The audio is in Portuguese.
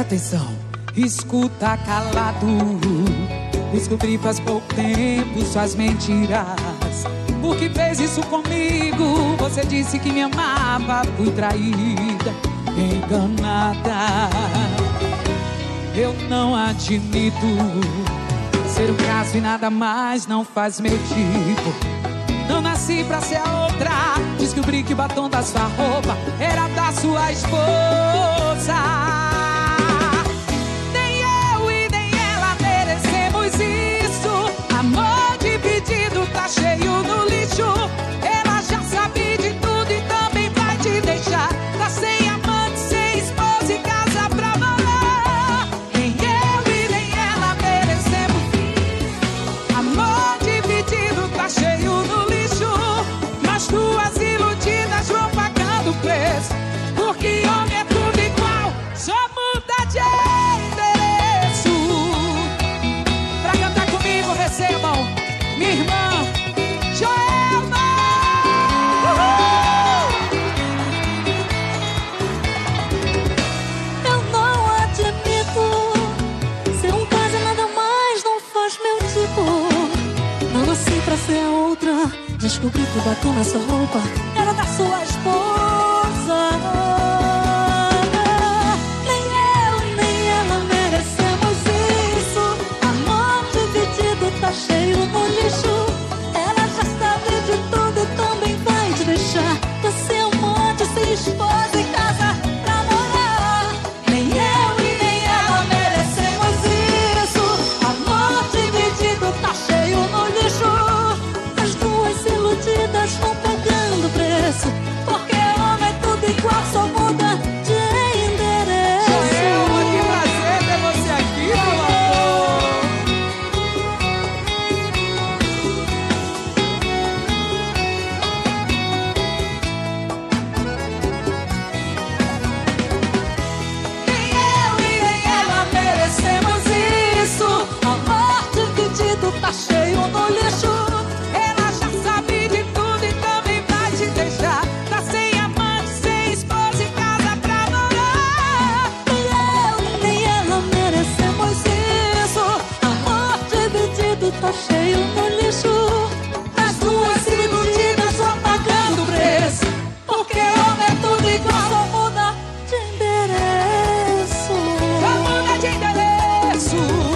atenção, escuta calado. Descobri faz pouco tempo suas mentiras. Por que fez isso comigo? Você disse que me amava, fui traída, enganada. Eu não admito ser um caso e nada mais não faz meu tipo. Não nasci pra ser a outra. Descobri que o batom da sua roupa era da sua esposa. Nem eu e nem ela merecemos isso. Amor dividido tá cheio no lixo. Ela já sabe de tudo e também vai te deixar. Tá sem amante, sem esposa e casa pra morar. Nem eu e nem ela merecemos isso. Amor dividido tá cheio no lixo. Mas duas iludidas vão pagando preço. Porque homem é tudo igual, só muda de endereço. Pra cantar comigo recebam minha irmã Joelma. Eu não admito ser um caso e nada mais não faz meu tipo. Não nasci pra ser a outra. Descobri que o batom nessa roupa era da sua esposa. Nem eu e nem ela merecemos isso. Amor dividido tá cheio no lixo. Ela já sabe de tudo e também vai te deixar. Tá sem amante, sem esposa e casa pra morar. Nem eu e nem ela merecemos isso. Amor dividido tá cheio no lixo. As duas iludidas vão pagando preço. Porque homem é tudo igual, só muda de endereço. Joelma, que prazer ter você aqui, meu amor. Nem eu e nem ela merecemos isso. Amor dividido tá cheio no lixo. Ela já sabe de tudo e também vai te deixar. Tá sem amante, sem esposa e casa pra morar. Nem eu nem ela merecemos isso. Amor dividido tá cheio no lixo. As duas iludidas vão pagando preço. Porque homem é tudo igual, só muda de endereço. Só muda de endereço.